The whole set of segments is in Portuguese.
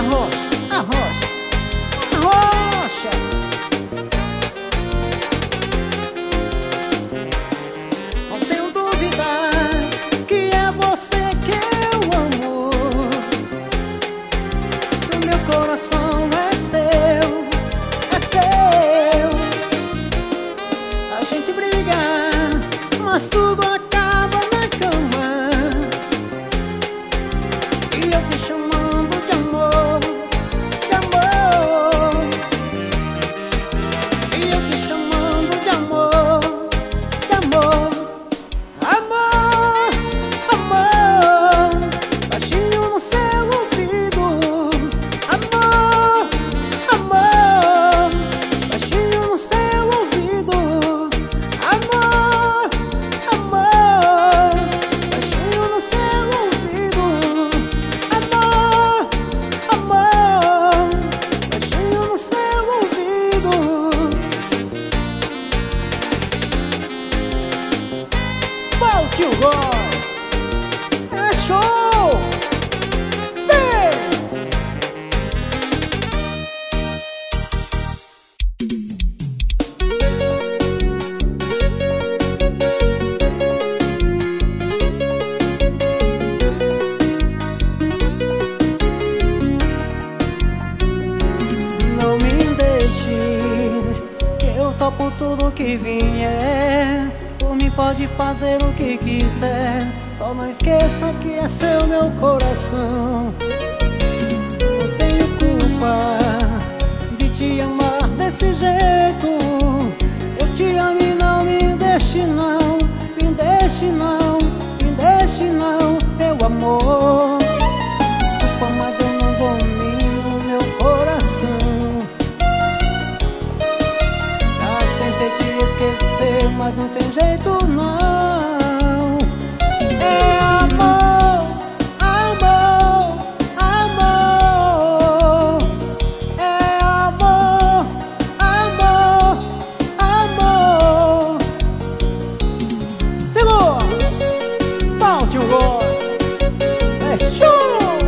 Arrocha, arrocha. Não tenho dúvidas que é você que eu amo. O meu coração é seu, é seu. A gente briga, mas tudo acaba na cama. E eu te chamando de amor, de amor. E eu te chamando de amor, de amor. Amor, amor, baixinho no seu ouvido. Amor, amor, baixinho no seu ouvido. Amor, amor, baixinho no seu ouvido. Amor, amor, baixinho no seu ouvido. Volte o voz, é show! Vem! Não me deixe, que eu topo tudo que vier. Por mim pode fazer o que quiser, só não esqueça que é seu meu coração. Não tenho culpa de te amar desse jeito. Eu te amo e não me deixe não, me deixe não, me deixe não, meu amor. Desculpa, mas eu não domino meu coração. Já tentei te esquecer, mas não tem jeito não. É amor, amor, amor. É amor, amor, amor. Segura, volte o voz, é show!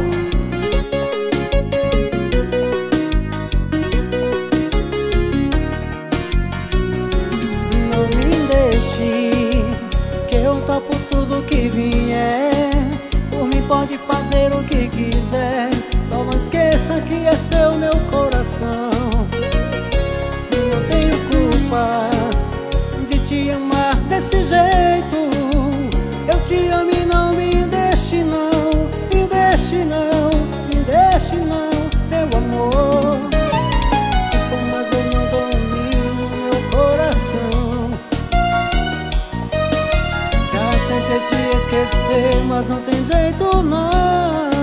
Não me deixe, que eu topo tudo que vier. Por mim pode fazer o que quiser, só não esqueça que é seu meu coração. Não tenho culpa de te amar desse jeito. Eu te amo e não me deixe não, me deixe não, me deixe não, meu amor. Desculpa, mas eu não domino meu coração. Já tentei te esquecer, mas não tem jeito não.